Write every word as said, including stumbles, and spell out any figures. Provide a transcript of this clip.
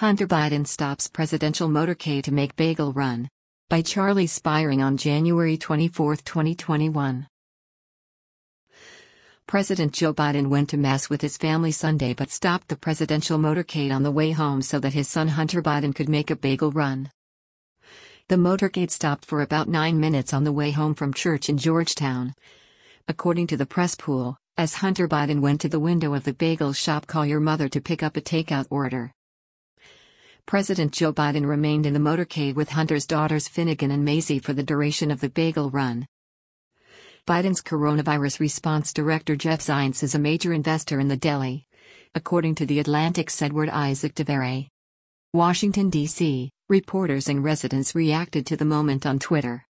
Hunter Biden stops presidential motorcade to make bagel run. By Charlie Spiring on January twenty-fourth, twenty twenty-one. President Joe Biden went to Mass with his family Sunday but stopped the presidential motorcade on the way home so that his son Hunter Biden could make a bagel run. The motorcade stopped for about nine minutes on the way home from church in Georgetown. According to the press pool, as Hunter Biden went to the window of the bagel shop, call your mother to pick up a takeout order. President Joe Biden remained in the motorcade with Hunter's daughters Finnegan and Maisie for the duration of the bagel run. Biden's coronavirus response director Jeff Zients is a major investor in the deli, according to The Atlantic's Edward Isaac Devere. Washington, D C, reporters and residents reacted to the moment on Twitter.